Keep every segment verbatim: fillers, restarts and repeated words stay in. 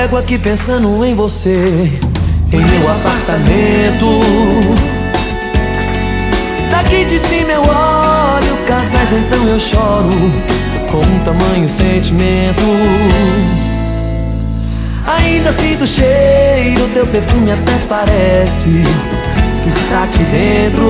Navego aqui pensando em você, em meu apartamento. Daqui de cima eu olho casais, então eu choro com um tamanho sentimento. Ainda sinto o cheiro, teu perfume até parece que está aqui dentro.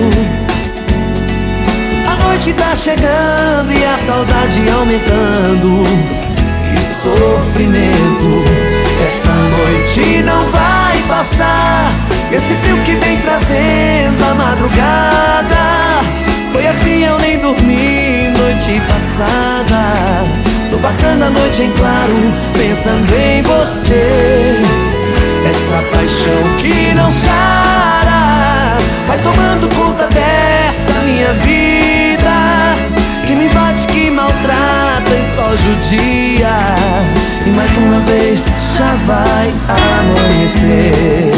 A noite tá chegando e a saudade aumentando. Que sofrimento, essa noite não vai passar. Esse frio que vem trazendo a madrugada. Foi assim, eu nem dormi noite passada. Tô passando a noite em claro, pensando em você. Essa paixão que não sara vai tomando conta dessa minha vida, que me bate, que maltrata e só judia. E mais uma vez já vai amanhecer.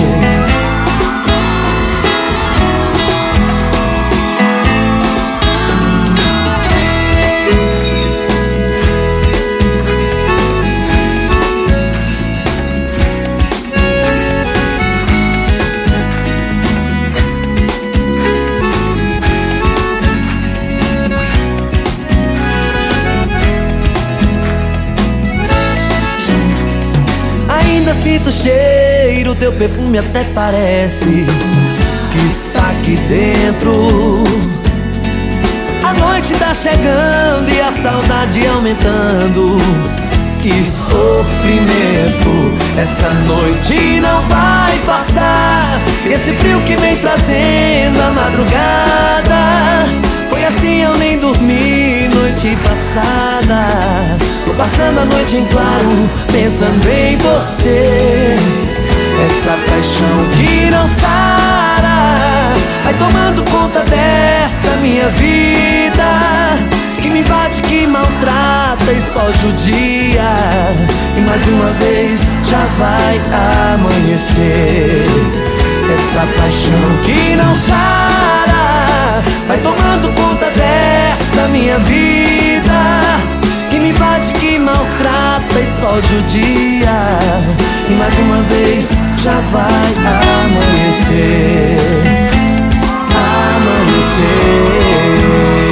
Ainda sinto o cheiro, teu perfume até parece que está aqui dentro. A noite tá chegando e a saudade aumentando. Que sofrimento, essa noite não vai passar. Esse frio que vem trazendo a madrugada. Foi assim, eu nem dormi noite passada. Tô passando a noite em claro, pensando em você. Essa paixão que não sara vai tomando conta dessa minha vida, que me bate, que maltrata e só judia. E mais uma vez já vai amanhecer. Essa paixão que não sara vai tomando conta dessa minha vida, que me bate, que maltrata e só judia. E mais uma vez já vai amanhecer. Amanhecer.